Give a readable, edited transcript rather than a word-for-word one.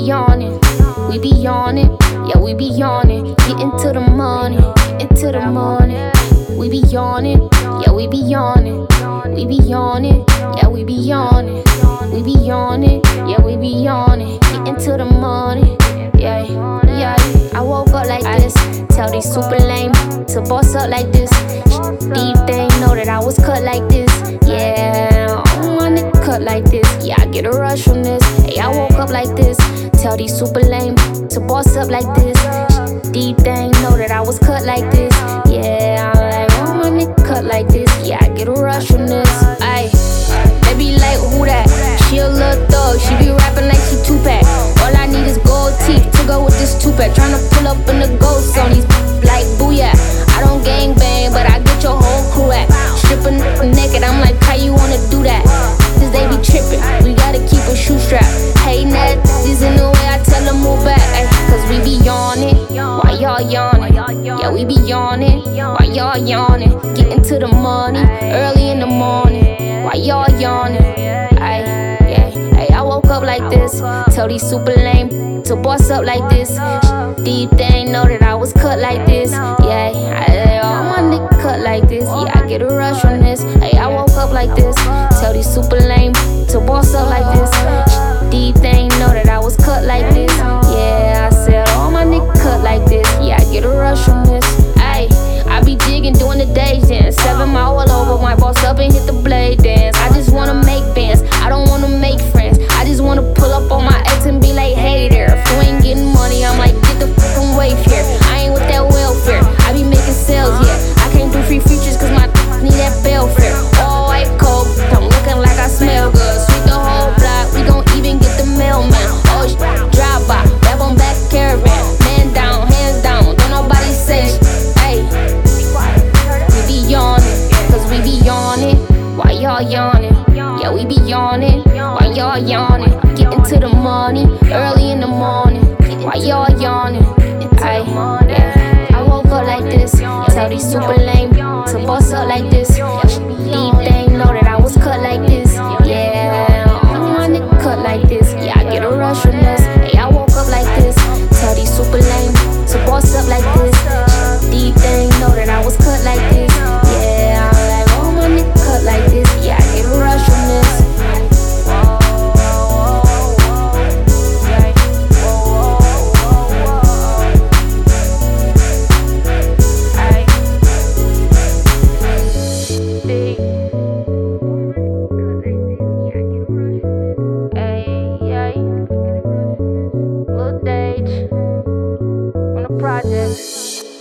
yawning, we be yawning, yeah, we be yawning. Getting to the money, into the morning. We be yawning, yeah, we be yawning. We be yawning, yeah, we be yawning. We be yawning, yeah, we be yawning. Getting to the money, yeah, yeah. I woke up like this, tell these super lame to boss up like this. Deep, they know that I was cut like this, yeah. My nigga cut like this, yeah, I get a rush from this. Hey, I woke up like this, tell these super lame to boss up like this. Deep, they know that I was cut like this, yeah. I'm like, oh, my nigga cut like this, yeah, I get a rush from this. Ay, they be like, who that? She a little thug, she be rapping like she Tupac. All I need is gold teeth to go with this Tupac. Tryna pull up in the ghost on these like booyah. I don't gang bang, but I get your whole crew at. Stripping naked, I'm like, how you wanna do that? Cause they be tripping, we gotta keep a shoe strap. Hating that is in the way I tell them move back. Ay, cause we be yawning, why y'all yawning? Yeah, we be yawning, why y'all yawning? Getting to the money, early in the morning. Why y'all yawning? Ay, yeah, ay, I woke up like this, tell these super lame to boss up like this. Deep, they ain't know that I was cut like this, yeah. All my niggas cut like this, yeah, I get a rush from this. Hey, I woke up like this, tell these super lame to boss up like this. Deep, they ain't know that I was cut like this, yeah. I said all my niggas cut like this, yeah, I get a rush from this. Ay, I be jigging, doing the day dance, 7 mile all over, my boss up and hit the blade dance. I just wanna make bands, I don't wanna make friends. I just wanna pull up on my ex and be like, hey there. If you ain't getting money, I'm like, get the fucking wave here. I ain't with that welfare, I be making sales, yeah. I can't do free features cause my need that bail fare. All white cold, I'm looking like I smell good. Sweep the whole block, we gon' even get the mailman. Oh, drive by, rap on back caravan. Man down, hands down, don't nobody say shit. Ay, we be yawning, cause we be yawning. Why y'all yawning? Yeah, we be yawning. Why y'all yawning? Getting to the money, early in the morning. Why y'all yawning? Ay, yeah. I woke up like this, tell these super lame to boss up like this. Deep, they know that I was cut like this, yeah. All my niggas cut like this, yeah, I get a rush from this. Hey, I woke up like this, tell these super lame to boss up like this. Deep, they know that I was cut like this, yeah. I'm like, all my niggas cut like this, yeah, I get a rush from this. Project.